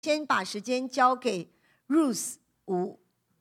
先把时间交给 Ruth 吴。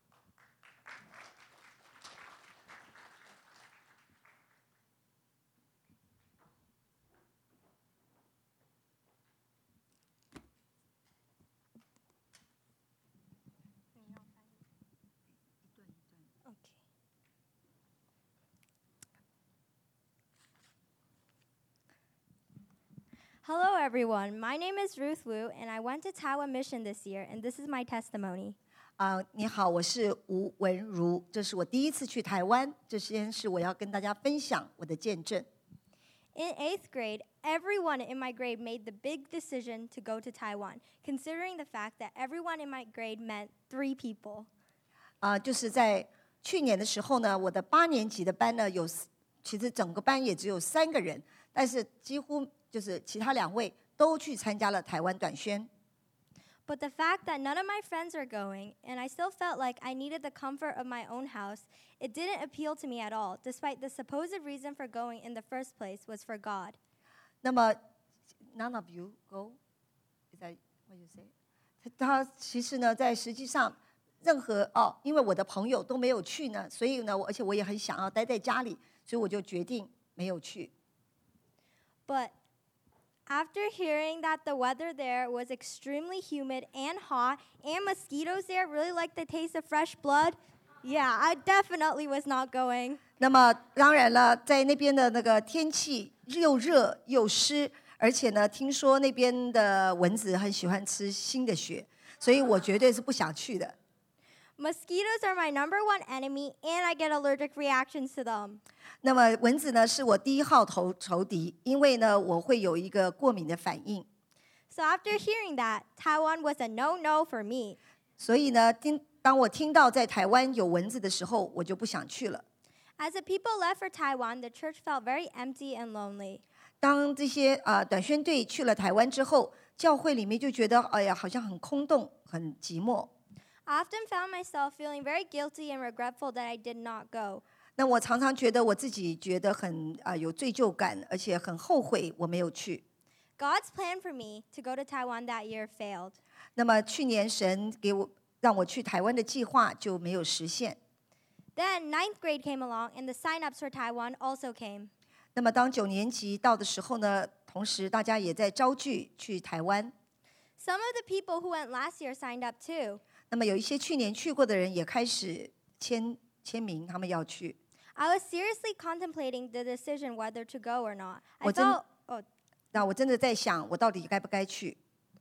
Hello, everyone. My name is Ruth Wu, and I went to Taiwan Mission this year, and this is my testimony. 你好，我是吴文如，这是我第一次去台湾，这先是我要跟大家分享我的见证。 In 8th grade, everyone in my grade made the big decision to go to Taiwan, considering the fact that everyone in my grade meant 3 people. 就是在去年的时候呢，我的8年级的班呢，其实整个班也只有3个人，但是几乎就是其他2位都去参加了台湾短宣。 But the fact that none of my friends are going, and I still felt like I needed the comfort of my own house, it didn't appeal to me at all, despite the supposed reason for going in the first place was for God. 那么 none of you go? Is that what you say? 他其实呢，在实际上因为我的朋友都没有去呢，所以呢，而且我也很想要待在家里，所以我就决定没有去。 But after hearing that the weather there was extremely humid and hot, and mosquitoes there really like the taste of fresh blood, yeah, I definitely was not going. 那么当然了，在那边的那个天气又热又湿，而且呢，听说那边的蚊子很喜欢吃新的血，所以我绝对是不想去的。 Mosquitoes are my #1 enemy, and I get allergic reactions to them. 那么蚊子呢，是我第1号仇敌，因为呢，我会有一个过敏的反应。 So after hearing that, Taiwan was a no-no for me. 所以呢，当我听到在台湾有蚊子的时候，我就不想去了。 As the people left for Taiwan, the church felt very empty and lonely. 当这些短宣队去了台湾之后，教会里面就觉得哎呀，好像很空洞，很寂寞。 I often found myself feeling very guilty and regretful that I did not go. 那我常常觉得我自己觉得很有罪疚感，而且很后悔我没有去。 God's plan for me to go to Taiwan that year failed. 那么去年神让我去台湾的计划就没有实现。 Then 9th grade came along, and the sign-ups for Taiwan also came. 那么当9年级到的时候呢，同时大家也在招聚去台湾。 Some of the people who went last year signed up too. 那么有一些去年去过的人也开始签名，他们要去。 I was seriously contemplating the decision whether to go or not. 那我真的在想，我到底该不该去。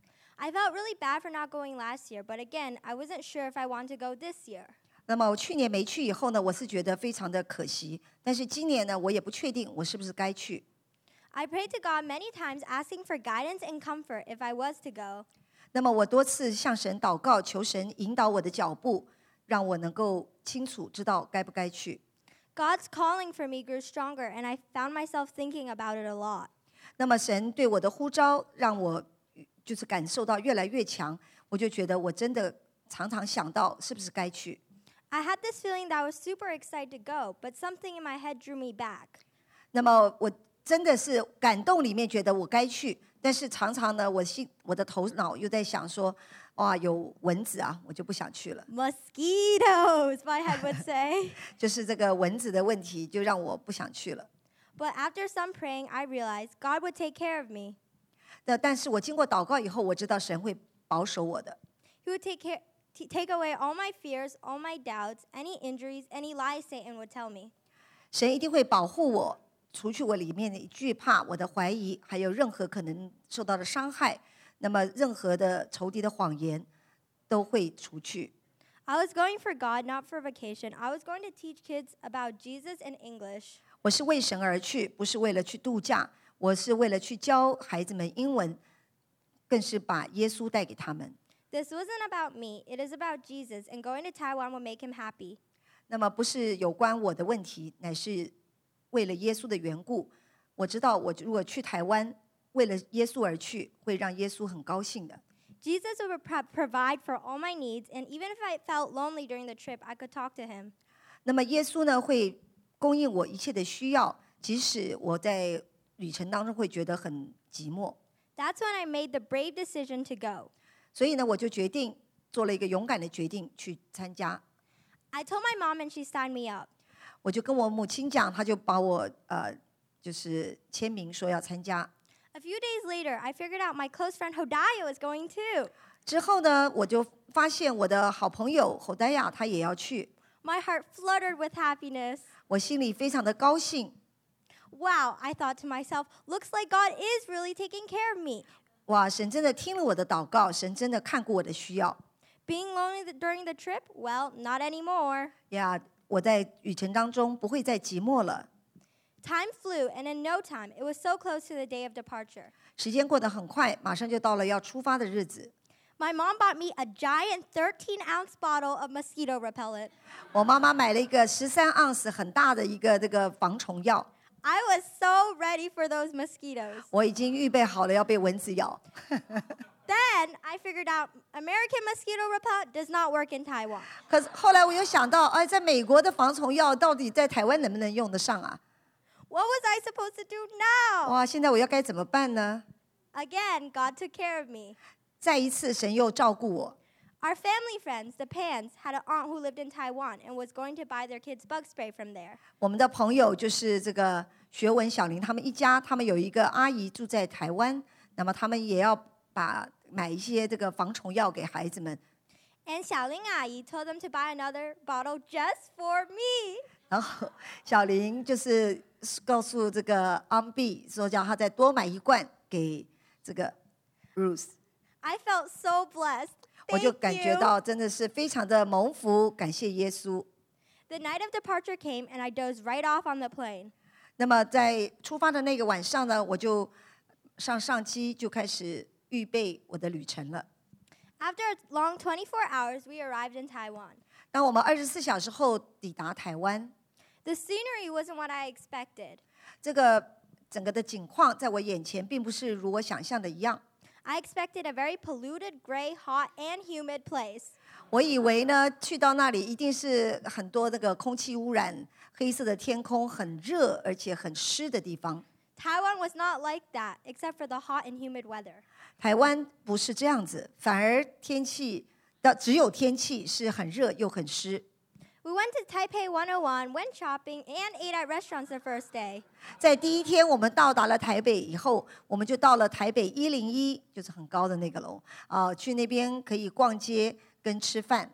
I felt really bad for not going last year, but again, I wasn't sure if I want to go this year. 那么我去年没去以后呢，我是觉得非常的可惜。但是今年呢，我也不确定我是不是该去。 I prayed to God many times, asking for guidance and comfort if I was to go. 那么我多次向神祷告，求神引导我的脚步，让我能够清楚知道该不该去。 God's calling for me grew stronger, and I found myself thinking about it a lot. 那么神对我的呼召，让我就是感受到越来越强，我就觉得我真的常常想到是不是该去。 I had this feeling that I was super excited to go, but something in my head drew me back. 那么我真的是感动里面觉得我该去，但是常常呢，我的头脑又在想说，哇，有蚊子啊，我就不想去了。 Mosquitoes, my head would say. 就是这个蚊子的问题，就让我不想去了。 But after some praying, I realized God would take care of me. 但是我经过祷告以后，我知道神会保守我的。 He would take away all my fears, all my doubts, any injuries, any lies Satan would tell me. 神一定会保护我，除去我里面的惧怕、我的怀疑，还有任何可能受到的伤害。那么任何的仇敌的谎言都会除去。 I was going for God, not for vacation. I was going to teach kids about Jesus in English. 我是为神而去，不是为了去度假，我是为了去教孩子们英文，更是把耶稣带给他们。 This wasn't about me. It is about Jesus, and going to Taiwan will make him happy. 那么不是有关我的问题，乃是为了耶稣的缘故。我知道我如果去台湾，为了耶稣而去，会让耶稣很高兴的。 Jesus would provide for all my needs, and even if I felt lonely during the trip, I could talk to him. 那么耶稣呢，会供应我一切的需要，即使我在旅程当中会觉得很寂寞。 That's when I made the brave decision to go. 所以呢，我就决定做了一个勇敢的决定去参加。 I told my mom and she signed me up. 我就跟我母亲讲，她就把我就是签名说要参加。 A few days later, I figured out my close friend Hodiah was going too. 之后呢，我就发现我的好朋友侯黛亚她也要去， My heart fluttered with happiness. 我心里非常的高兴。 Wow, I thought to myself, looks like God is really taking care of me. 哇，神真的听了我的祷告，神真的看顾我的需要。 Being lonely during the trip? Well, not anymore. 呀，我在旅程当中不会再寂寞了。 Time flew, and in no time, it was so close to the day of departure. 时间过得很快，马上就到了要出发的日子。 My mom bought me a giant 13-ounce bottle of mosquito repellent. 我妈妈买了一个13盎司很大的一个这个防虫药， I was so ready for those mosquitoes. 我已经预备好了要被蚊子咬。 Then I figured out American mosquito repellent does not work in Taiwan. 可是后来我又想到，哎，在美国的防虫药到底在台湾能不能用得上啊？ What was I supposed to do now? 哇，现在我要该怎么办呢？ Again, God took care of me. 再一次，神又照顾我。 Our family friends, the Pans, had an aunt who lived in Taiwan and was going to buy their kids bug spray from there. 我们的朋友就是这个学文小林他们一家，他们有一个阿姨住在台湾，那么他们也要买一些这个防虫药给孩子们。 And Xiaoling Ai told them to buy another bottle just for me. 然后小林就是告诉这个安碧说，叫他再多买一罐给这个 Ruth。 I felt so blessed. 我就 Thank 感觉 you. 到真的是非常的蒙福，感谢耶稣。 The night of departure came and I dozed right off on the plane. 那么在出发的那个晚上呢，我就上机就开始预备我的旅程了。 After a long 24 hours, we arrived in Taiwan. 当我们24小时后抵达台湾， The scenery wasn't what I expected. 这个整个的景况在我眼前并不是如我想象的一样。 I expected a very polluted, gray, hot, and humid place. 我以为呢，去到那里一定是很多这个空气污染、黑色的天空、很热而且很湿的地方。 Taiwan was not like that, except for the hot and humid weather. 台湾不是这样子，反而只有天气是很热又很湿。 We went to Taipei 101, went shopping, and ate at restaurants the first day. 在第一天我们到达了台北以后，我们就到了台北101，就是很高的那个楼去那边可以逛街跟吃饭。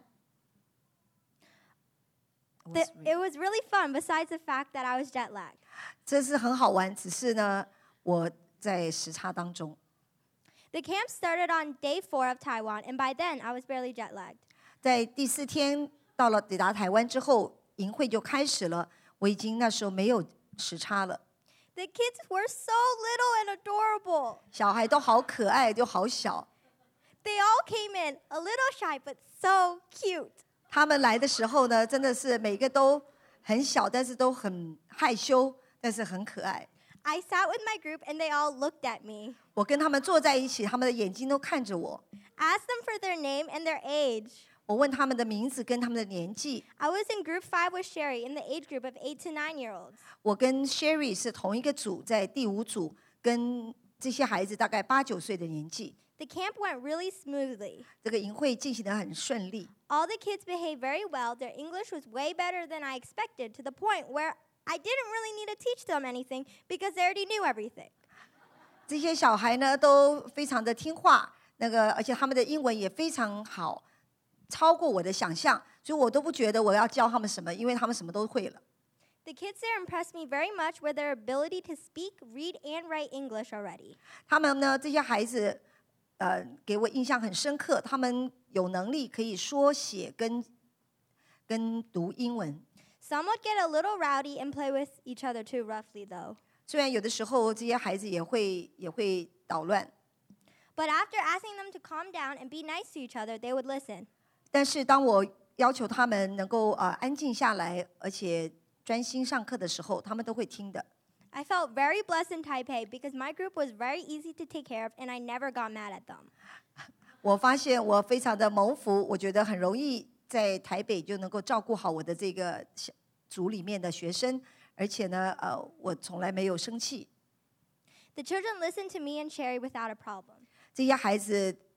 It was really fun, besides the fact that I was jet lagged. 这是很好玩，只是呢，我在时差当中。 The camp started on day 4 of Taiwan, and by then I was barely jet lagged. 在第4天抵达台湾之后，营会就开始了。我已经那时候没有时差了。 The kids were so little and adorable. 小孩都好可爱，都好小。 They all came in a little shy, but so cute. 他们来的时候呢，真的是每个都很小，但是都很害羞，但是很可爱。 I sat with my group, and they all looked at me. 我跟他们坐在一起，他们的眼睛都看着我。 Asked them for their name and their age. 我问他们的名字跟他们的年纪。 I was in group 5 with Sherry in the age group of 8 to 9-year-olds. 我跟 Sherry 是同一个组，在第5组，跟这些孩子大概8、9岁的年纪。 The camp went really smoothly. 这个营会进行得很顺利。 All the kids behaved very well. Their English was way better than I expected, to the point where I didn't really need to teach them anything because they already knew everything. 这些小孩呢都非常的听话，而且他们的英文也非常好，超过我的想象，所以我都不觉得我要教他们什么，因为他们什么都会了。 The kids there impressed me very much with their ability to speak, read, and write English already. 他们呢，这些孩子，给我印象很深刻，他们有能力可以说写跟读英文。 Some would get a little rowdy and play with each other too roughly, though. 虽然有的时候这些孩子也会捣乱， But after asking them to calm down and be nice to each other, they would listen. 但是当我要求他们能够安静下来，而且专心上课的时候，他们都会听的。 I felt very blessed in Taipei because my group was very easy to take care of and I never got mad at them. 我发现我非常的蒙福，我觉得很容易在台北就能够照顾好我的这个组里面的学生，而且呢，我从来没有生气。 The children listened to me and Sherry without a problem. 这些孩子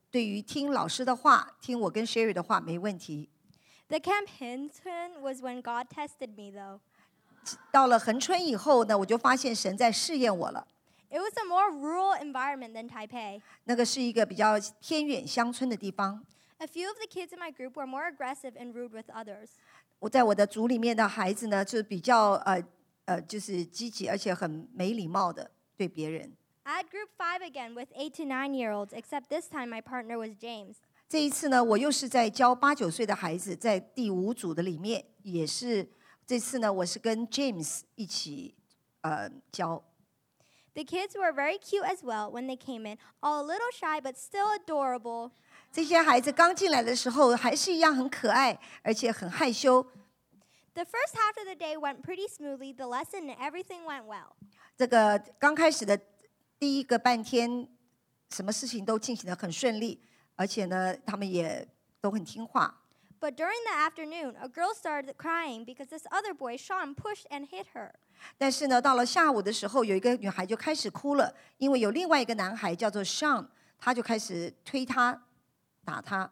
对于听老师的话，听我跟 Sherry 的话没问题。 The Camp Hinton was when God tested me, though. 到了恒春以后呢，我就发现神在试验我了。 It was a more rural environment than Taipei. 那个是一个比较偏远乡村的地方。 A few of the kids in my group were more aggressive and rude with others. 我在我的组里面的孩子呢，就比较就是积极，而且很没礼貌的对别人。 I had group 5 again with 8 to 9-year-olds, except this time my partner was James. 这一次呢，我又是在教8、9岁的孩子，在第5组的里面，也是这次呢，我是跟 James 一起教。 The kids were very cute as well when they came in, all a little shy but still adorable. 这些孩子刚进来的时候，还是一样很可爱，而且很害羞。 The first half of the day went pretty smoothly. The lesson and everything went well. 这个刚开始的第一个半天，什么事情都进行得很顺利，而且呢，他们也都很听话。 But during the afternoon, a girl started crying because this other boy, Sean, pushed and hit her. 但是呢，到了下午的时候，有一个女孩就开始哭了，因为有另外一个男孩叫做 Sean， 他就开始推她、打她。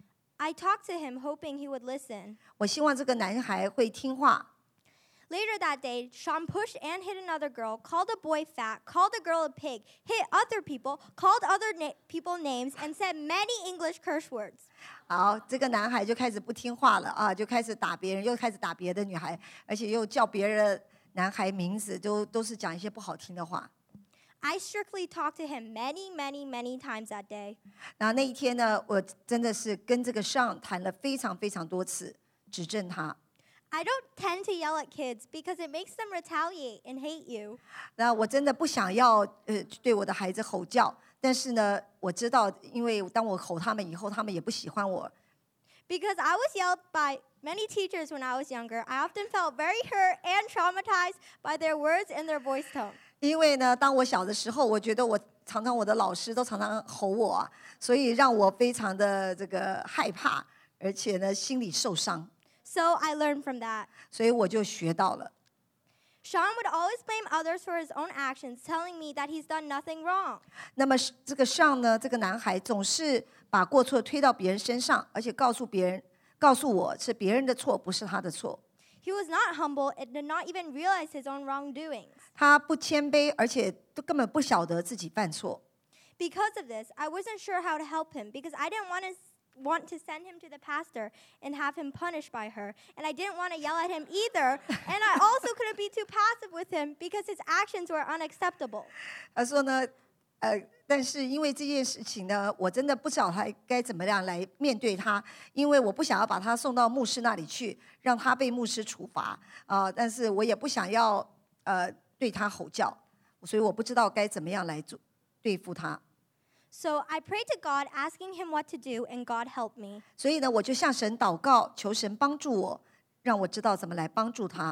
I talked to him, hoping he would listen. 我希望这个男孩会听话。 Later that day, Sean pushed and hit another girl, called a boy fat, called a girl a pig, hit other people, called other people names, and said many English curse words. 好，这个男孩就开始不听话了啊，就开始打别人，又开始打别的女孩，而且又叫别人男孩名字，都是讲一些不好听的话。 I strictly talked to him many, many, many times that day. 然后那一天呢，我真的是跟这个上谈了非常非常多次，指正他。 I don't tend to yell at kids because it makes them retaliate and hate you. 那我真的不想要对我的孩子吼叫，但是呢，我知道，因为当我吼他们以后，他们也不喜欢我。 Because I was yelled by many teachers when I was younger, I often felt very hurt and traumatized by their words and their voice tone. 因为呢，当我小的时候，我觉得我的老师都常常吼我啊，所以让我非常的这个害怕，而且呢，心里受伤。 So I learned from that. 所以我就学到了。 Sean would always blame others for his own actions, telling me that he's done nothing wrong. 那么这个上呢，这个男孩总是把过错推到别人身上，而且告诉我是别人的错，不是他的错。 He was not humble and did not even realize his own wrongdoings. 他不谦卑，而且都根本不晓得自己犯错。 Because of this, I wasn't sure how to help him because I didn't want to send him to the pastor and have him punished by her. And I didn't want to yell at him either. And I also couldn't be too passive with him because his actions were unacceptable. 他说呢，但是因为这件事情呢，我真的不晓得他该怎么样来面对他，因为我不想要把他送到牧师那里去，让他被牧师处罚啊、但是我也不想要对他吼叫，所以我不知道该怎么样来对付他。 So I prayed to God, asking him what to do, and God helped me. 所以呢，我就向神祷告，求神帮助我，让我知道怎么来帮助他。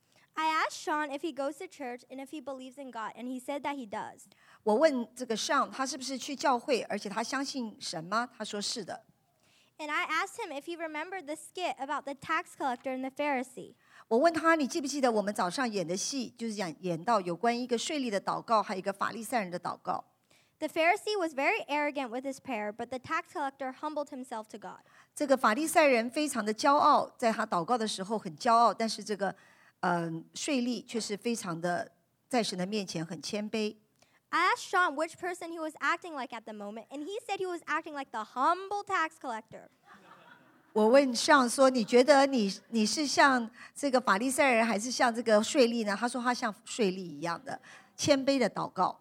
I asked Sean if he goes to church and if he believes in God, and he said that he does. 我问这个上，他是不是去教会，而且他相信神吗？他说是的。 And I asked him if he remembered the skit about the tax collector and the Pharisee. 我问他，你记不记得我们早上演的戏，就是演到有关一个税吏的祷告，还有一个法利赛人的祷告。 The Pharisee was very arrogant with his prayer, but the tax collector humbled himself to God. 这个法利赛人非常的骄傲，在他祷告的时候很骄傲，但是这个税吏却是非常的在神的面前很谦卑。 I asked Sean which person he was acting like at the moment, and he said he was acting like the humble tax collector. 我问上说，你觉得你是像这个法利赛人，还是像这个税吏呢？他说他像税吏一样的谦卑的祷告。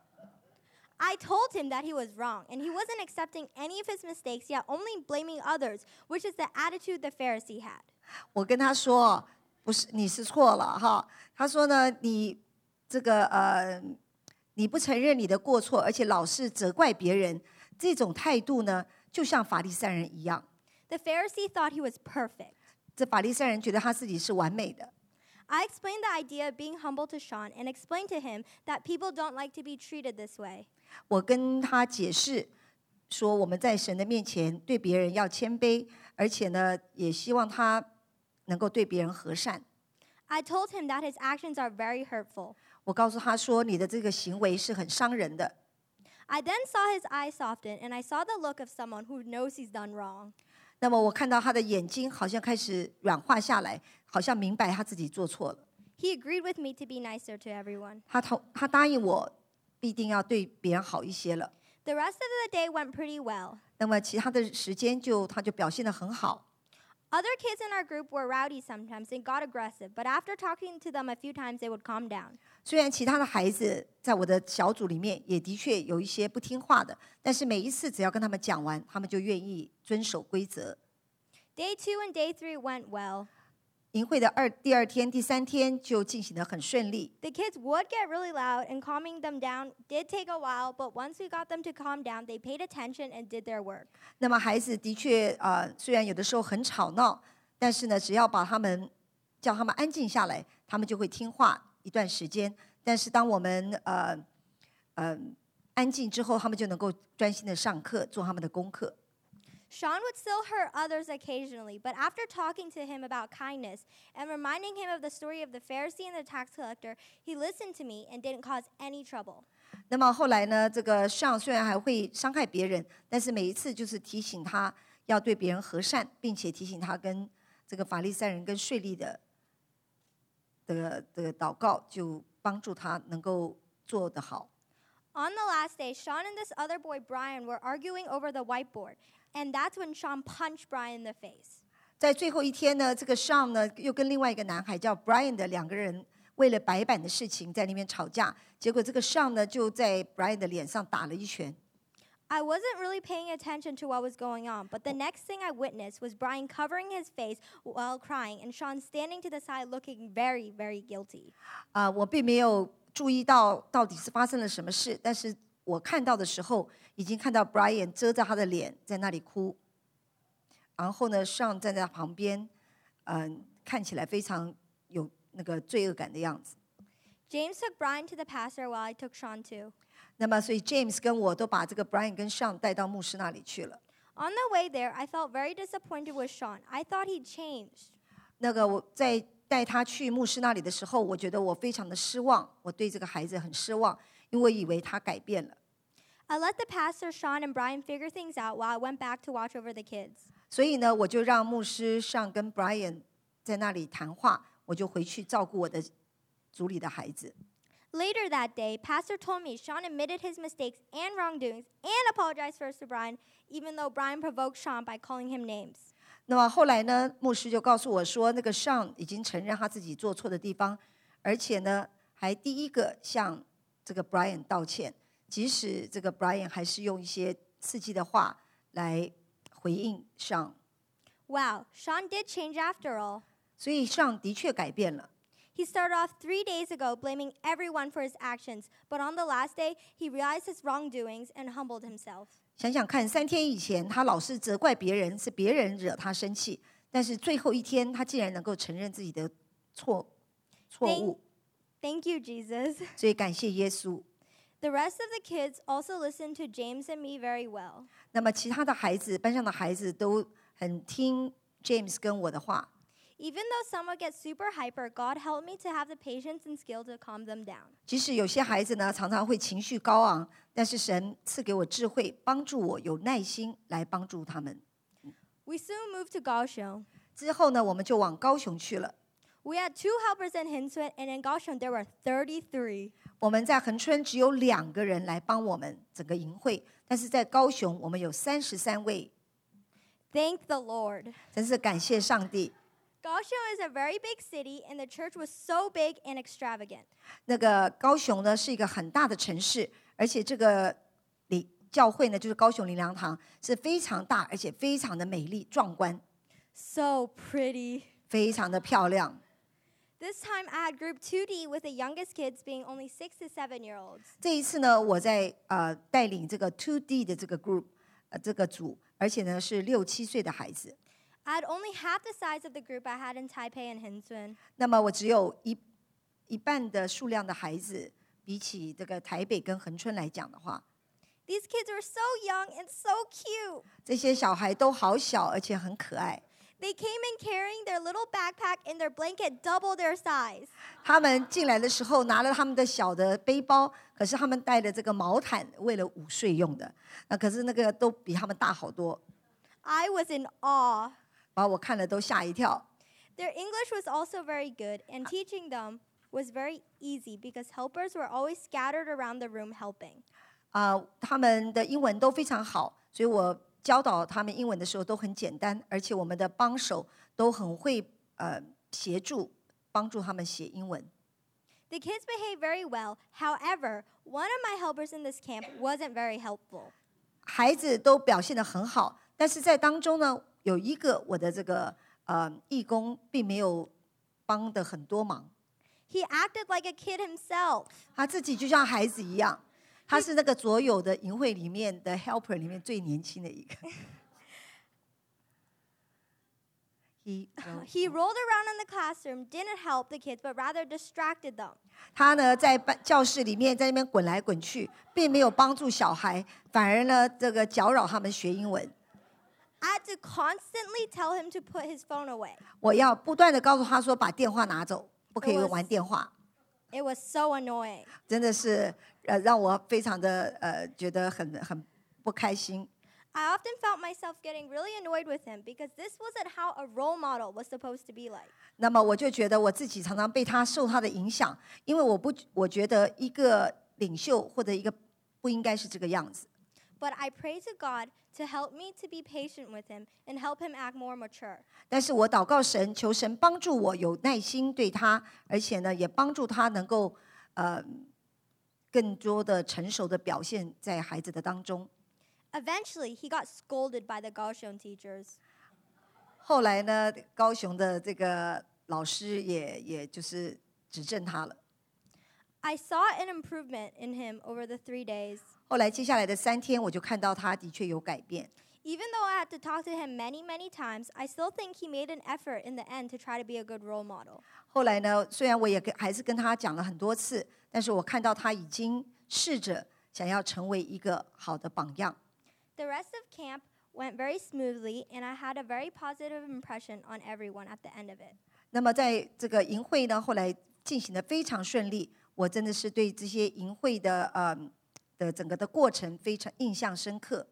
I told him that he was wrong, and he wasn't accepting any of his mistakes, yet only blaming others, which is the attitude the Pharisee had. 我跟他说，不是你是错了哈。他说呢，你这个你不承认你的过错，而且老是责怪别人，这种态度呢，就像法利赛人一样。 The Pharisee thought he was perfect. 这法利赛人觉得他自己是完美的。 I explained the idea of being humble to Sean and explained to him that people don't like to be treated this way. 我跟他解释说，我们在神的面前对别人要谦卑，而且呢，也希望他能够对别人和善。 I told him that his actions are very hurtful. 我告诉他说，你的这个行为是很伤人的。 I then saw his eyes soften, and I saw the look of someone who knows he's done wrong. 那么我看到他的眼睛好像开始软化下来，好像明白他自己做错了。 He agreed with me to be nicer to everyone. 他答应我，必定要对别人好一些了。 The rest of the day went pretty well. 那么其他的时间他就表现得很好。 Other kids in our group were rowdy sometimes and got aggressive, but after talking to them a few times, they would calm down. 虽然其他的孩子在我的小组里面也的确有一些不听话的，但是每一次只要跟他们讲完，他们就愿意遵守规则。 Day 2 and day 3 went well. 营会的第二天、第三天就进行得很顺利。 The kids would get really loud, and calming them down did take a while, but once we got them to calm down, they paid attention and did their work. 那么孩子的确虽然有的时候很吵闹，但是呢，只要叫他们安静下来，他们就会听话一段时间。但是当我们安静之后，他们就能够专心的上课，做他们的功课。 Sean would still hurt others occasionally, but after talking to him about kindness and reminding him of the story of the Pharisee and the tax collector, he listened to me and didn't cause any trouble. 那么后来呢，这个上虽然还会伤害别人，但是每一次就是提醒他要对别人和善，并且提醒他跟这个法利赛人跟税吏的祷告，就帮助他能够做得好。 On the last day, Sean and this other boy, Brian, were arguing over the whiteboard, and that's when Sean punched Brian in the face. 在最后一天呢，这个 Sean 呢又跟另外一个男孩叫 Brian 的两个人为了白板的事情在那边吵架，结果这个 Sean 呢就在 Brian 的脸上打了一拳。 I wasn't really paying attention to what was going on, but the next thing I witnessed was Brian covering his face while crying and Sean standing to the side looking very, very guilty. 我并没有注意到底是发生了什么事，但是我看到的时候，已经看到 Brian 遮着他的脸在那里哭，然后呢 Sean 站在旁边，看起来非常有那个罪恶感的样子。 James took Brian to the pastor while I took Sean too. 那么，所以 James 跟我都把这个 Brian 跟 Sean 带到牧师那里去了。 On the way there, I felt very disappointed with Sean. I thought he'd changed. 那个我在带他去牧师那里的时候，我觉得我非常的失望，我对这个孩子很失望，因为我以为他改变了。 I let the pastor, Sean, and Brian figure things out while I went back to watch over the kids. 所以呢，我就让牧师Sean跟 Brian 在那里谈话，我就回去照顾我的组里的孩子。 Later that day, Pastor told me Sean admitted his mistakes and wrongdoings and apologized first to Brian, even though Brian provoked Sean by calling him names. 那么后来呢，牧师就告诉我说，那个Sean已经承认他自己做错的地方，而且呢，还第一个向这个 Brian 道歉，即使这个 Brian 还是用一些刺激的话来回应Sean。 Wow, Sean did change after all. 所以Sean的确改变了。 He started off 3 days ago blaming everyone for his actions, but on the last day, he realized his wrongdoings and humbled himself. 想想看，3天以前他老是责怪别人，是别人惹他生气，但是最后一天他竟然能够承认自己的错误。 Thank you, Jesus. 所以感谢耶稣。 The rest of the kids also listened to James and me very well. 那么其他的孩子，班上的孩子都很听 James 跟我的话。 Even though some would get super hyper, God helped me to have the patience and skill to calm them down. 即使有些孩子呢，常常会情绪高昂，但是神赐给我智慧，帮助我有耐心来帮助他们。 We soon moved to Kaohsiung. 之后呢，我们就往高雄去了。 We had 2 helpers in Hinsuan, and in Kaohsiung there were 33. 我们在恒春只有2个人来帮我们整个营会，但是在高雄我们有33位。 Thank the Lord. 真是感谢上帝。 Kaohsiung is a very big city, and the church was so big and extravagant. 那个高雄呢是一个很大的城市，而且这个教会呢就是高雄灵粮堂，是非常大而且非常的美丽壮观， So pretty. 非常的漂亮。 This time I had Group 2D with the youngest kids being only 6 to 7-year-olds. 这一次呢，我在带领这个 2D 的这个 group 这个组，而且呢是6、7岁的孩子。 I had only half the size of the group I had in Taipei and Hinsuan. 那么我只有一半的数量的孩子，比起这个台北跟恒春来讲的话， These kids were so young and so cute. 这些小孩都好小，而且很可爱。 They came in carrying their little backpack and their blanket double their size. 他们进来的时候拿了他们的小的背包，可是他们带的这个毛毯为了午睡用的，可是那个都比他们大好多， I was in awe. 把我看了都吓一跳。 Their English was also very good, and teaching them was very easy because helpers were always scattered around the room helping. 他们的英文都非常好，所以我教导他们英文的时候都很简单，而且我们的帮手都很会协助帮助他们写英文。 The kids behaved very well. However, one of my helpers in this camp wasn't very helpful. 孩子都表现得很好，但是在当中呢，有一个我的这个义工并没有帮得很多忙， He acted like a kid himself. 他自己就像孩子一样，他是那个所有的营会里面的 helper 里面最年轻的一个。 He rolled around in the classroom, didn't help the kids, but rather distracted them. 他呢在教室里面在那边滚来滚去，并没有帮助小孩，反而呢这个搅扰他们学英文。 I had to constantly tell him to put his phone away. 我要不断的告诉他说，把电话拿走，不可以玩电话。 It was so annoying. 真的是让我非常的觉得很不开心。 I often felt myself getting really annoyed with him because this wasn't how a role model was supposed to be like. 那么我就觉得我自己常常被他受他的影响，因为我觉得一个领袖或者一个不应该是这个样子。 But I pray to God to help me to be patient with him and help him act more mature. 但是我祷告神，求神帮助我有耐心对他，而且呢，也帮助他能够更多的成熟的表现在孩子的当中。 Eventually, he got scolded by the Kaohsiung teachers. 后来呢，高雄的这个老师也就是指正他了。 I saw an improvement in him over the 3 days. 后来接下来的3天，我就看到他的确有改变。 Even though I had to talk to him many, many times, I still think he made an effort in the end to try to be a good role model. 后来呢，虽然我也还是跟他讲了很多次，但是我看到他已经试着想要成为一个好的榜样。 The rest of camp went very smoothly, and I had a very positive impression on everyone at the end of it. 那么在这个营会呢，后来进行得非常顺利，我真的是对这些营会的整个的过程非常印象深刻。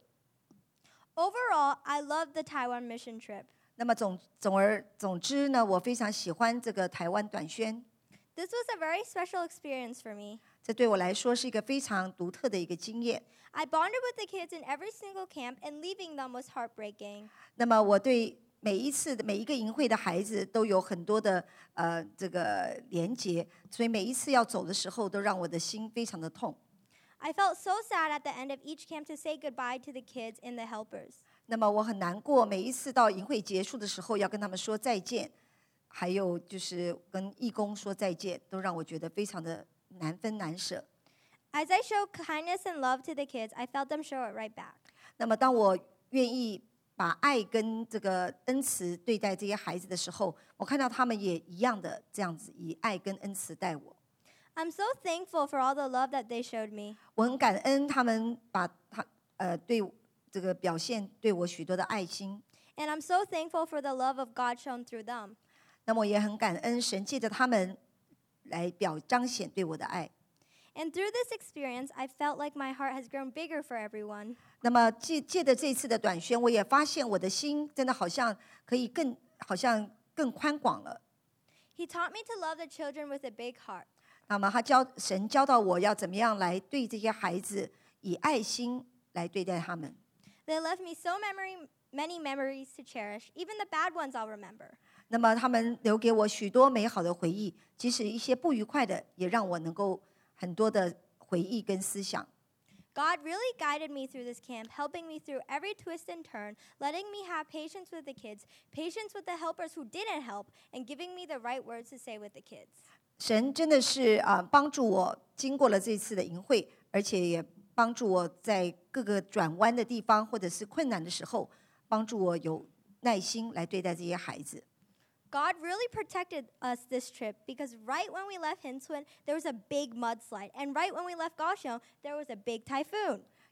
Overall, I loved the Taiwan mission trip. 那么总之呢，我非常喜欢这个台湾短宣， This was a very special experience for me. 这对我来说是一个非常独特的一个经验。 I bonded with the kids in every single camp, and leaving them was heartbreaking. 那么我对每一个营会的孩子都有很多的这个连结，所以每一次要走的时候，都让我的心非常的痛。 I felt so sad at the end of each camp to say goodbye to the kids and the helpers. 那么我很难过，每一次到营会结束的时候要跟他们说再见，还有就是跟义工说再见，都让我觉得非常的难分难舍。 As I showed kindness and love to the kids, I felt them show it right back. 那么当我愿意把爱跟这个恩慈对待这些孩子的时候，我看到他们也一样的这样子以爱跟恩慈待我。 I'm so thankful for all the love that they showed me. 我很感恩他们把对这个表现对我许多的爱心。 And I'm so thankful for the love of God shown through them. 那么我也很感恩神借着他们来彰显对我的爱。 And through this experience, I felt like my heart has grown bigger for everyone. 那么借着这次的短宣，我也发现我的心真的好像更宽广了。 He taught me to love the children with a big heart. 那么神教导我要怎么样来对这些孩子以爱心来对待他们。 They left me so many memories to cherish. Even the bad ones I'll remember. 那么他们留给我许多美好的回忆，即使一些不愉快的，也让我能够很多的回忆跟思想。 God really guided me through this camp, helping me through every twist and turn, letting me have patience with the kids, patience with the helpers who didn't help, and giving me the right words to say with the kids. 神真的是帮助我经过了这次的营会，而且也帮助我在各个转弯的地方或者是困难的时候，帮助我有耐心来对待这些孩子。 God really protected us this trip because right when we left Hinsuan, there was a big mudslide. And right when we left Kaohsiung, there was a big typhoon.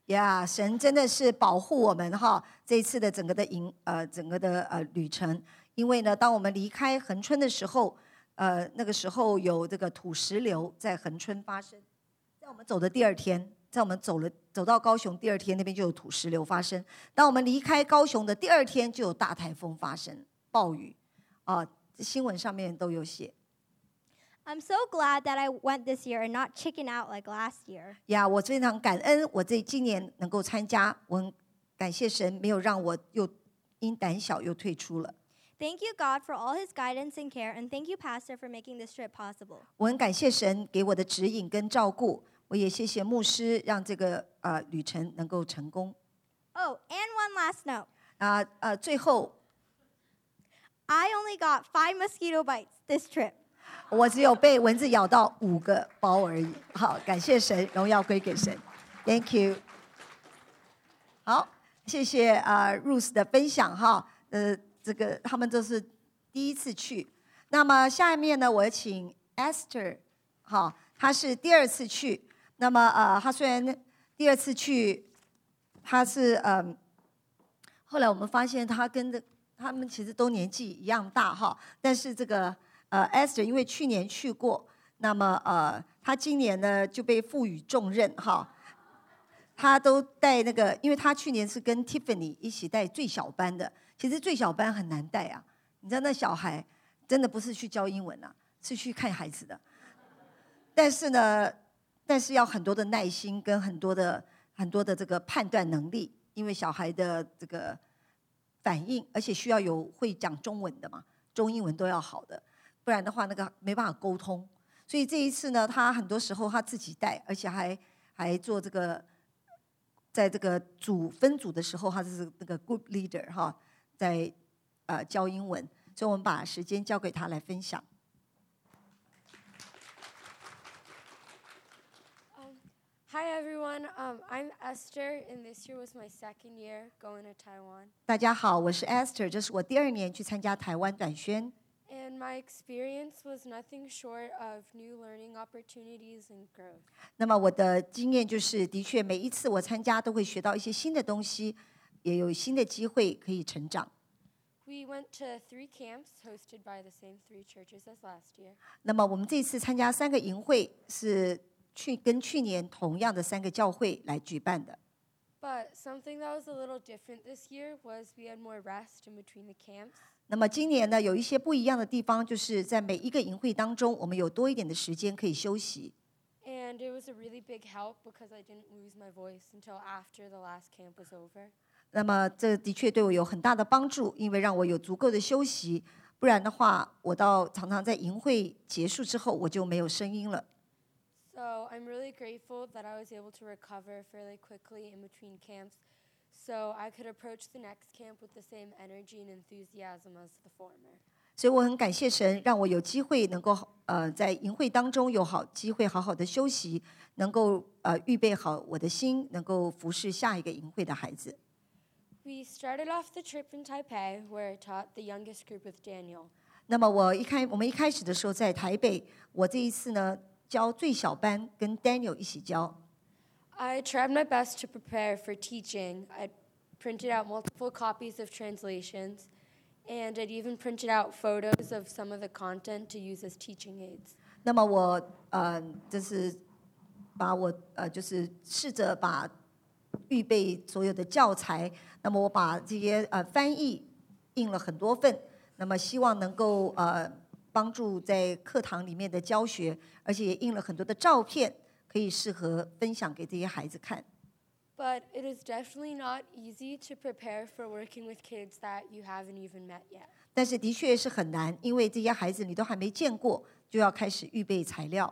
呀，神真的是保护我们哈，这一次的整个的旅程，因为呢，当我们离开恒春的时候，那个时候有这个土石流在恒春发生，在我们走的第二天，在我们走到高雄第二天，那边就有土石流发生。当我们离开高雄的第二天，就有大台风发生，暴雨，新闻上面都有写。 I'm so glad that I went this year and not chicken out like last year. 呀，我非常感恩，我今年能够参加，我很感谢神，没有让我又因胆小又退出了。 Thank you, God, for all His guidance and care, and thank you, Pastor, for making this trip possible. 我很感谢神给我的指引跟照顾，我也谢谢牧师，让这个旅程能够成功。 Oh, and one last note. 最后 I only got 5 mosquito bites this trip. 我只有被蚊子咬到5个包而已。好，感谢神，荣耀归给神。Thank you。好，谢谢Ruth 的分享哈。这个他们都是第一次去。那么下面呢，我请 Esther， 好，她是第2次去。那么她虽然第2次去，她是后来我们发现她跟他们其实都年纪一样大哈，但是这个Esther 因为去年去过，那么她今年呢就被赋予重任哈。她都带那个，因为她去年是跟 Tiffany 一起带最小班的。其实最小班很难带啊，你知道那小孩真的不是去教英文啊，是去看孩子的。但是要很多的耐心跟很多的这个判断能力，因为小孩的这个反应，而且需要有会讲中文的嘛，中英文都要好的，不然的话那个没办法沟通。所以这一次呢，他很多时候他自己带，而且还做这个，在这个分组的时候，他是那个 group leader 哈。在教英文，所以我们把时间交给他来分享。 Hi everyone, I'm Esther, and this year was my second year going to Taiwan. 大家好，我是 Esther， 这是我第2年去参加台湾短宣。 And my experience was nothing short of new learning opportunities and growth. 那么我的经验就是，的确每一次我参加都会学到一些新的东西。也有新的机会可以成长。 We went to 3 camps hosted by the same 3 churches as last year. 那么我们这次参加3个营会，是跟去年同样的3个教会来举办的。 But something that was a little different this year was we had more rest in between the camps. 那么今年呢，有一些不一样的地方，就是在每一个营会当中，我们有多一点的时间可以休息。 And it was a really big help because I didn't lose my voice until after the last camp was over. 那么这的确对我有很大的帮助，因为让我有足够的休息，不然的话，我常常在营会结束之后，我就没有声音了。 So I'm really grateful that I was able to recover fairly quickly in between camps, so I could approach the next camp with the same energy and enthusiasm as the former. 所以我很感谢神，让我有机会能够在营会当中有机会好好的休息，能够预备好我的心，能够服侍下一个营会的孩子。 We started off the trip in Taipei, where I taught the youngest group with Daniel. 那么我们一开始的时候在台北，我这一次呢教最小班，跟 Daniel 一起教。 I tried my best to prepare for teaching. I printed out multiple copies of translations, and I'd even printed out photos of some of the content to use as teaching aids. 那么我就是就是试着把预备所有的教材，那么我把这些翻译印了很多份，那么希望能够帮助在课堂里面的教学，而且也印了很多的照片，可以适合分享给这些孩子看。 But it is definitely not easy to prepare for working with kids that you haven't even met yet. 但是的确是很难，因为这些孩子你都还没见过，就要开始预备材料。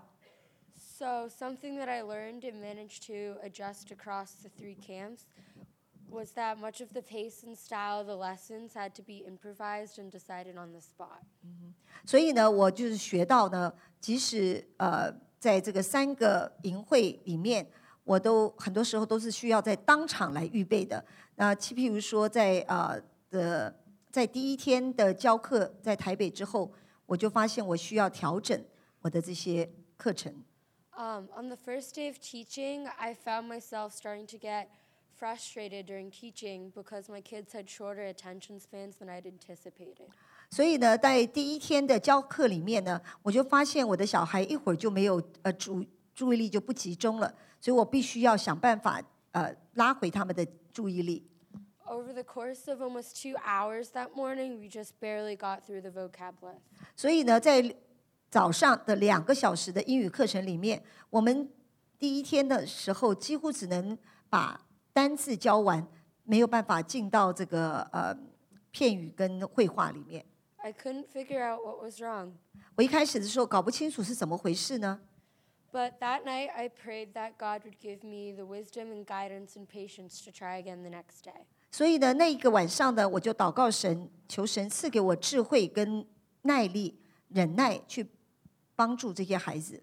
So something that I learned and managed to adjust across the 3 camps was that much of the pace and style of the lessons had to be improvised and decided on the spot. 所以呢，我就是学到呢，即使在这个3个营会里面，我都很多时候都是需要在当场来预备的。那譬如说在第1天的教课在台北之后，我就发现我需要调整我的这些课程。 On the first day of teaching, I found myself starting to get frustrated during teaching because my kids had shorter attention spans than I'd anticipated. 所以呢，在第一天的教课里面呢，我就发现我的小孩一会儿就没有注意力就不集中了，所以我必须要想办法拉回他们的注意力。 Over the course of almost 2 hours that morning, we just barely got through the vocab list. 所以呢，在早上的2个小时的英语课程里面，我们第一天的时候几乎只能把单字教完，没有办法进到这个片语跟绘画里面。 I couldn't figure out what was wrong. 我一开始的时候搞不清楚是怎么回事呢， But that night, I prayed that God would give me the wisdom and guidance and patience to try again the next day. 所以呢，那一个晚上呢，我就祷告神，求神赐给我智慧跟耐力、忍耐，去帮助这些孩子。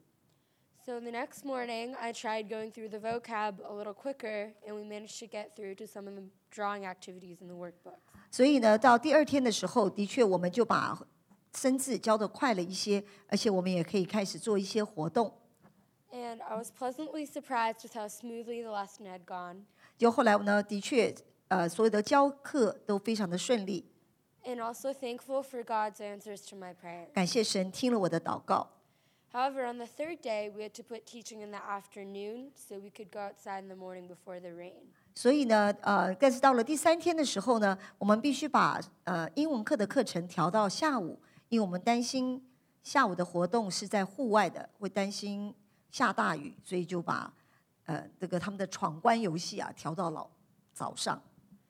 So the next morning, I tried going through the vocab a little quicker, and we managed to get through to some of the drawing activities in the workbook. 所以呢，到第2天的时候，的确我们就把生字教得快了一些，而且我们也可以开始做一些活动。 And I was pleasantly surprised with how smoothly the lesson had gone. 就后来呢，的确，所有的教课都非常的顺利。 And also thankful for God's answers to my prayers. 感谢神听了我的祷告。 However, on the third day, we had to put teaching in the afternoon so we could go outside in the morning before the rain. 所以呢，但是到了第3天的时候呢，我们必须把英文课的课程调到下午，因为我们担心下午的活动是在户外的，会担心下大雨，所以就把这个他们的闯关游戏啊调到早上。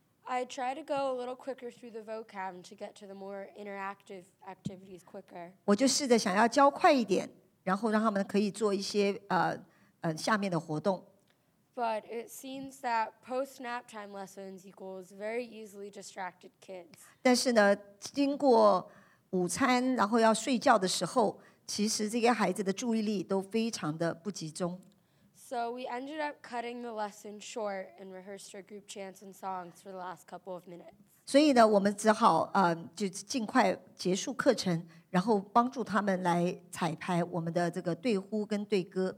I tried to go a little quicker through the vocab to get to the more interactive activities quicker. 我就试着想要教快一点，然后让他们可以做一些下面的活动。 But it seems that post-nap time lessons equals very easily distracted kids. 但是呢，经过午餐，然后要睡觉的时候，其实这些孩子的注意力都非常的不集中。 So we ended up cutting the lesson short and rehearsed our group chants and songs for the last couple of minutes. 所以呢，我们只好就尽快结束课程，然后帮助他们来彩排我们的这个对呼跟对歌。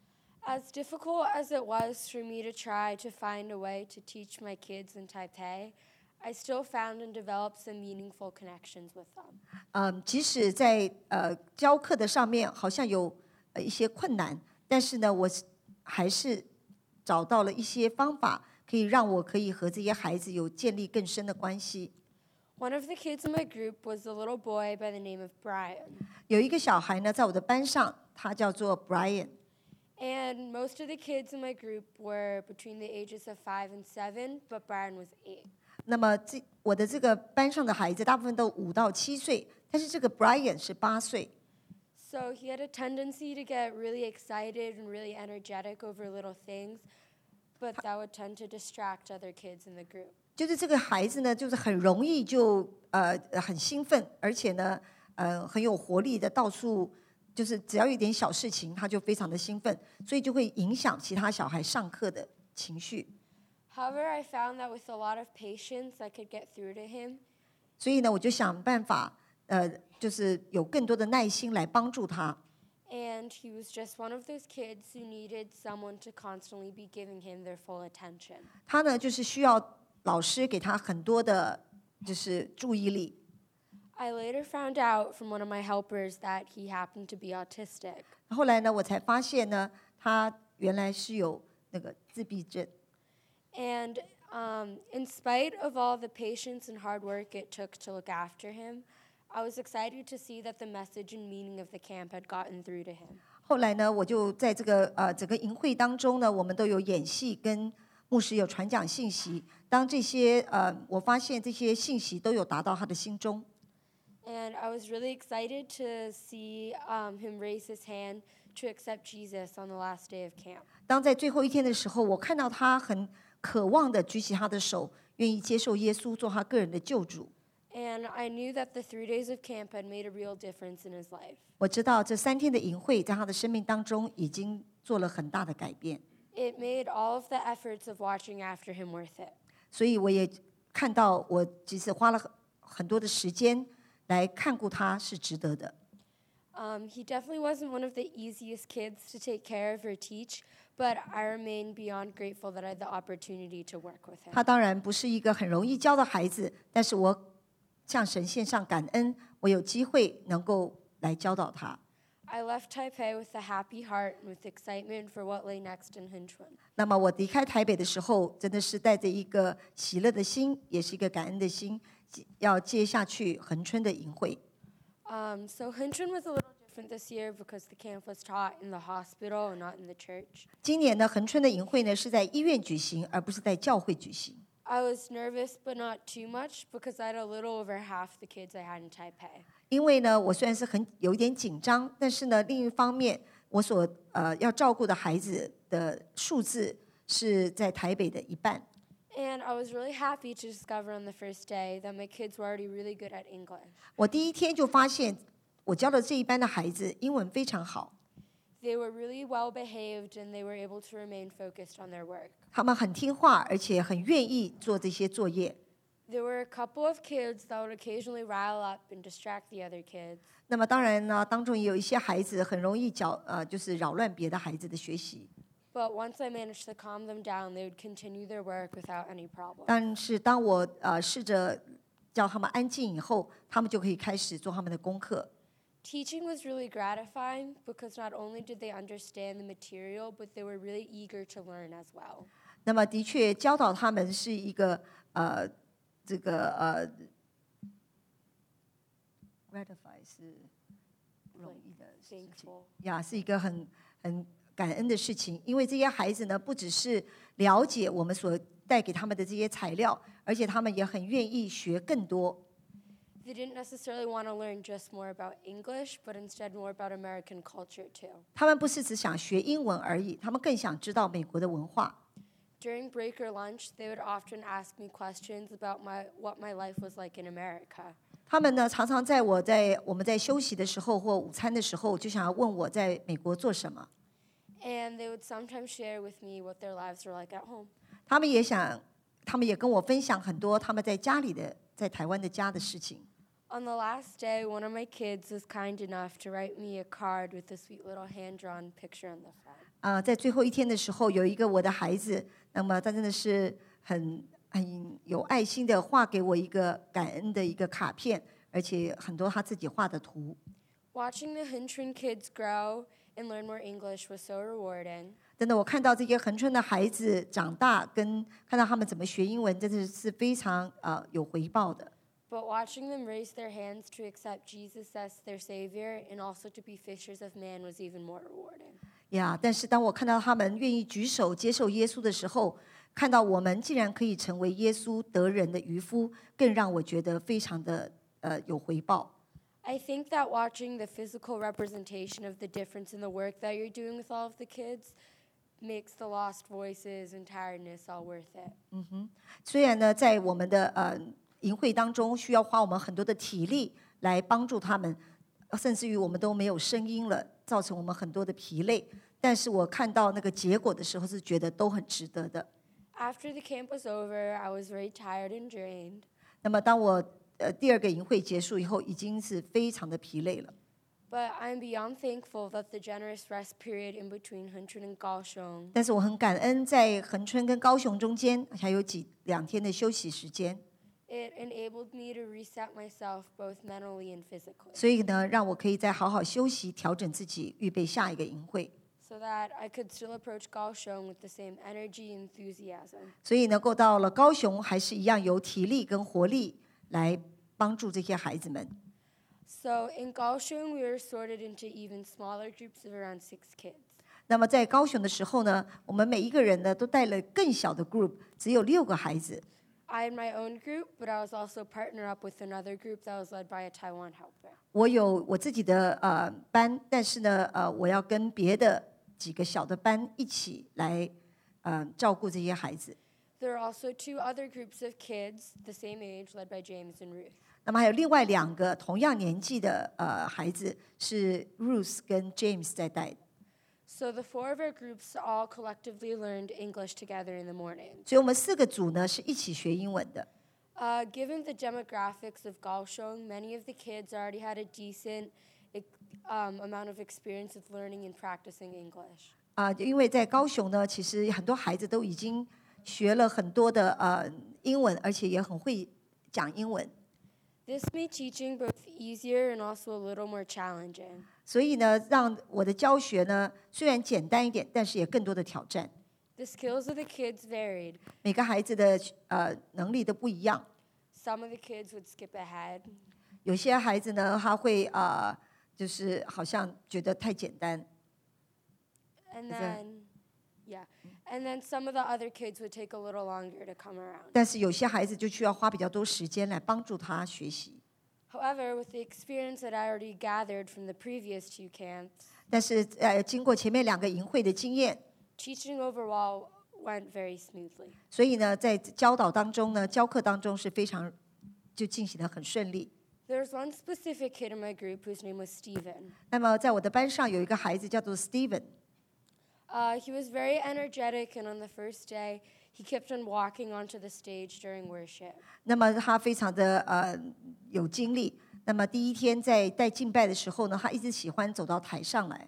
As difficult as it was for me to try to find a way to teach my kids in Taipei, I still found and developed some meaningful connections with them. 即使在教课的上面好像有一些困难，但是呢，我还是找到了一些方法，可以让我可以和这些孩子有建立更深的关系。 One of the kids in my group was a little boy by the name of Brian. 有一个小孩呢，在我的班上，他叫做 Brian。 And most of the kids in my group were between the ages of 5 and 7, but Brian was 8. 那么我的这个班上的孩子大部分都5到7岁，但是这个 Brian 是8岁。 So he had a tendency to get really excited and really energetic over little things, but that would tend to distract other kids in the group. 就是这个孩子呢，就是很容易就很兴奋，而且呢很有活力的，到处就是只要有一点小事情，他就非常的兴奋，所以就会影响其他小孩上课的情绪。 However, I found that with a lot of patience, I could get through to him. 所以呢，我就想办法就是有更多的耐心来帮助他。 And he was just one of those kids who needed someone to constantly be giving him their full attention. 他呢就是需要老师给他很多的就是注意力。 I later found out from one of my helpers that he happened to be autistic. 后来呢，我才发现呢，他原来是有那个自闭症。 And in spite of all the patience and hard work it took to look after him, I was excited to see that the message and meaning of the camp had gotten through to him. 后来呢，我就在这个整个营会当中呢，我们都有演戏，跟牧师有传讲信息。当这些我发现这些信息都有达到他的心中。 And I was really excited to see him raise his hand to accept Jesus on the last day of camp. 当在最后一天的时候，我看到他很渴望的举起他的手，愿意接受耶稣做他个人的救主。 And I knew that the 3 days of camp had made a real difference in his life. 我知道这3天的营会在他的生命当中已经做了很大的改变， It made all of the efforts of watching after him worth it. 所以我也看到我即使花了很多的时间来看顾他是值得的。 He definitely wasn't one of the easiest kids to take care of or teach, but I remain beyond grateful that I had the opportunity to work with him. 他当然不是一个很容易教的孩子，但是我向神献上感恩，我有机会能够来教导他。 I left Taipei with a happy heart and with excitement for what lay next in Hunchun. 那么我离开台北的时候，真的是带着一个喜乐的心，也是一个感恩的心，要接下去恒春的营会。 So Hunchun was a little different this year because the camp was taught in the hospital and not in the church. 今年呢，恒春的营会呢是在医院举行，而不是在教会举行。 I was nervous, but not too much because I had a little over half the kids I had in Taipei. 因为呢，我虽然是有一点紧张，但是呢，另一方面，我要照顾的孩子的数字是在台北的一半。 And I was really happy to discover on the first day that my kids were already really good at English. 我第一天就发现，我教的这一班的孩子英文非常好， They were really well behaved and they were able to remain focused on their work. 他们很听话，而且很愿意做这些作业。 There were a couple of kids that would occasionally rile up and distract the other kids. 那么当然呢，当中也有一些孩子很容易就是扰乱别的孩子的学习。 But once I managed to calm them down, they would continue their work without any problem. 但是当我试着叫他们安静以后，他们就可以开始做他们的功课。 Teaching was really gratifying because not only did they understand the material, but they were really eager to learn as well. 那么的确教导他们是一个gratify 是不容易的事情 Thankful. 呀，是一个很感恩的事情。因为这些孩子呢，不只是了解我们所带给他们的这些材料，而且他们也很愿意学更多。 They didn't necessarily want to learn just more about English, but instead more about American culture too. 他们不是只想学英文而已，他们更想知道美国的文化。 During break or lunch, they would often ask me questions about what my life was like in America. 他们呢，常常我们在休息的时候或午餐的时候，就想要问我在美国做什么。 And they would sometimes share with me what their lives were like at home. 他们也跟我分享很多他们在台湾的家的事情。 On the last day, one of my kids was kind enough to write me a card with a sweet little hand-drawn picture on the front. 在最后一天的时候，有一个我的孩子，那么他真的是很有爱心的画给我一个感恩的一个卡片，而且很多他自己画的图。 Watching the Hunchun kids grow and learn more English was so rewarding. 真的，我看到这些恒春的孩子长大，跟看到他们怎么学英文，真的是非常有回报的。 But watching them raise their hands to accept Jesus as their Savior and also to be fishers of man was even more rewarding. 呀，但是当我看到他们愿意举手接受耶稣的时候，看到我们竟然可以成为耶稣得人的渔夫，更让我觉得非常的有回报。 I think that watching the physical representation of the difference in the work that you're doing with all of the kids makes the lost voices and tiredness all worth it. 虽然呢，在我们的营会当中，需要花我们很多的体力来帮助他们，甚至于我们都没有声音了，造成我们很多的疲累。但是我看到那个结果的时候，是觉得都很值得的。 After the camp was over, I was very tired and drained. 那么当我第二个营会结束以后，已经是非常的疲累了。 But I'm beyond thankful that the generous rest period in between Hunchun and Kaohsiung 但是我很感恩，在恒春跟高雄中间还有2天的休息时间， it enabled me to reset myself both mentally and physically 所以呢，让我可以再好好休息，调整自己，预备下一个营会。 so that I could still approach Kaohsiung with the same energy and enthusiasm. 所以能够到了高雄，还是一样有体力跟活力来帮助这些孩子们。 So in Kaohsiung, we were sorted into even smaller groups of around 6 kids. 那么在高雄的时候呢，我们每一个人呢都带了更小的 group， 只有6个孩子。 I had my own group, but I was also partnered up with another group that was led by a Taiwan helper. 我有我自己的班，但是呢我要跟别的几个小的班一起来照顾这些孩子。 There are also 2 other groups of kids the same age, led by James and Ruth. 那么还有另外2个同样年纪的孩子，是 Ruth 跟 James 在带的。 So the 4 of our groups all collectively learned English together in the morning. 所以我们4个组呢是一起学英文的。 Given the demographics of Kaohsiung, many of the kids already had a decent amount of experience with learning and practicing English. 因为在高雄呢，其实很多孩子都已经学了很多的英文，而且也很会讲英文。 This made teaching both easier and also a little more challenging. 所以呢，让我的教学呢虽然简单一点，但是也更多的挑战。 The skills of the kids varied. 每个孩子的能力都不一样。 Some of the kids would skip ahead. 有些孩子呢，他会就是好像觉得太简单。 And then some of the other kids would take a little longer to come around. 但是有些孩子就需要花比较多时间来帮助他学习。 However, with the experience that I already gathered from the previous 2 camps, 但是经过前面2个营会的经验， teaching overall went very smoothly. 所以呢，在教导当中呢，教课当中是非常就进行得很顺利。 There was one specific kid in my group whose name was Steven. 那么在我的班上有一个孩子叫做 Steven， He was very energetic, and on the first day, he kept on walking onto the stage during worship. 那么他非常的有精力。那么第一天在带敬拜的时候呢，他一直喜欢走到台上来，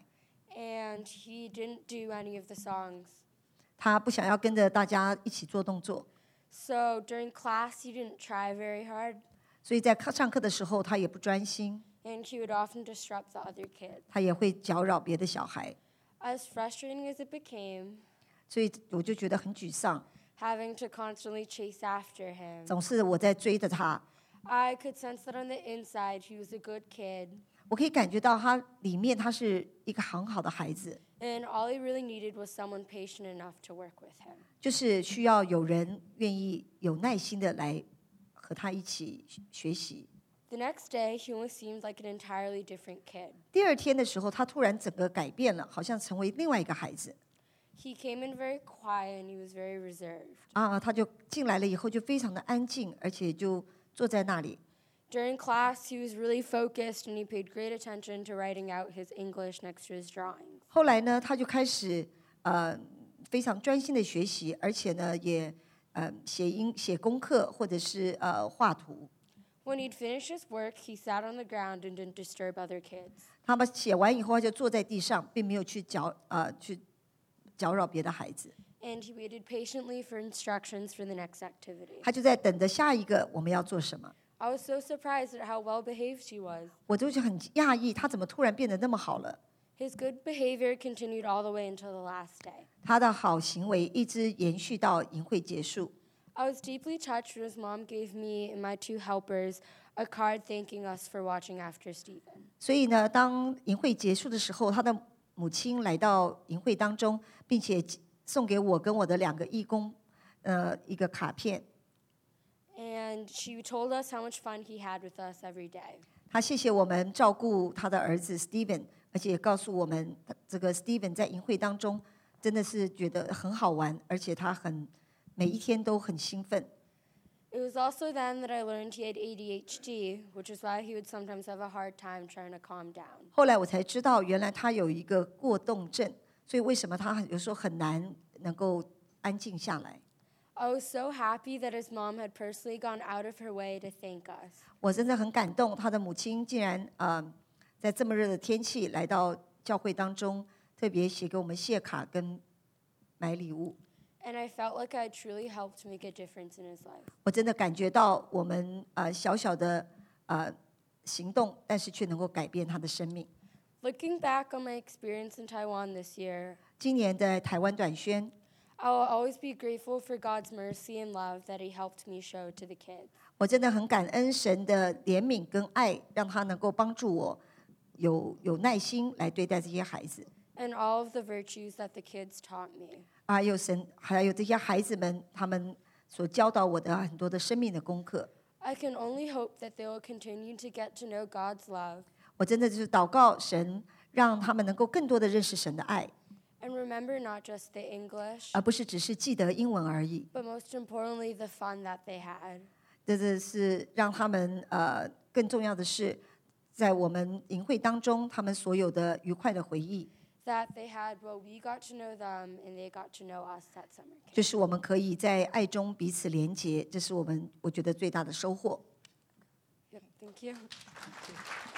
And he didn't do any of the songs. 他不想要跟着大家一起做动作， So during class, he didn't try very hard, 所以在上课的时候他也不专心， and he would often disrupt the other kids. 他也会搅扰别的小孩， As frustrating as it became, 所以我就觉得很沮丧， having to constantly chase after him, 总是我在追着他。 I could sense that on the inside, he was a good kid, 我可以感觉到他里面他是一个很好的孩子， and all he really needed was someone patient enough to work with him. 就是需要有人愿意有耐心的来和他一起学习。 The next day, he almost seemed like an entirely different kid. 第2天的时候，他突然整个改变了，好像成为另外一个孩子。 He came in very quiet and he was very reserved. 他就进来了以后就非常的安静，而且就坐在那里。 During class, he was really focused and he paid great attention to writing out his English next to his drawings. 后来呢，他就开始非常专心的学习，而且呢也写功课或者是画图。 When he'd finished his work, he sat on the ground and didn't disturb other kids. 他们写完以后，他就坐在地上，并没有去搅扰别的孩子。 And he waited patiently for instructions for the next activity. 他就在等着下一个我们要做什么。 I was so surprised at how well behaved he was. 我就是很讶异，他怎么突然变得那么好了？ His good behavior continued all the way until the last day. 他的好行为一直延续到营会结束。 I was deeply touched when his mom gave me and my 2 helpers a card thanking us for watching after Stephen. 所以呢，当营会结束的时候，他的母亲来到营会当中，并且送给我跟我的2个义工，一个卡片。 And she told us how much fun he had with us every day. 他谢谢我们照顾他的儿子 Steven， 而且也告诉我们，这个 Steven 在营会当中真的是觉得很好玩，而且他每一天都很兴奋。 It was also then that I learned he had ADHD, which is why he would sometimes have a hard time trying to calm down. 后来我才知道，原来他有一个过动症，所以为什么他有时候很难能够安静下来。 I was so happy that his mom had personally gone out of her way to thank us. 我真的很感动，他的母亲竟然在这么热的天气来到教会当中，特别写给我们谢卡跟买礼物。 And I felt like I had truly helped make a difference in his life. 我真的感觉到我们小小的行动，但是却能够改变他的生命。 Looking back on my experience in Taiwan this year, 今年的台湾短宣， I will always be grateful for God's mercy and love that He helped me show to the kids. 我真的很感恩神的怜悯跟爱，让他能够帮助我有耐心来对待这些孩子。 And all of the virtues that the kids taught me. 还有这些孩子们，他们所教导我的很多的生命的功课。 I can only hope that they will continue to get to know God's love 我真的就是祷告神，让他们能够更多的认识神的爱， and remember not just the English, 而不是只是记得英文而已。 but most importantly, the fun that they had. 这是让他们更重要的是，在我们营会当中，他们所有的愉快的回忆， That they had, well, we got to know them and they got to know us at summer camp. 就是我们可以在爱中彼此连结，这是我觉得最大的收获。 Yep, thank you.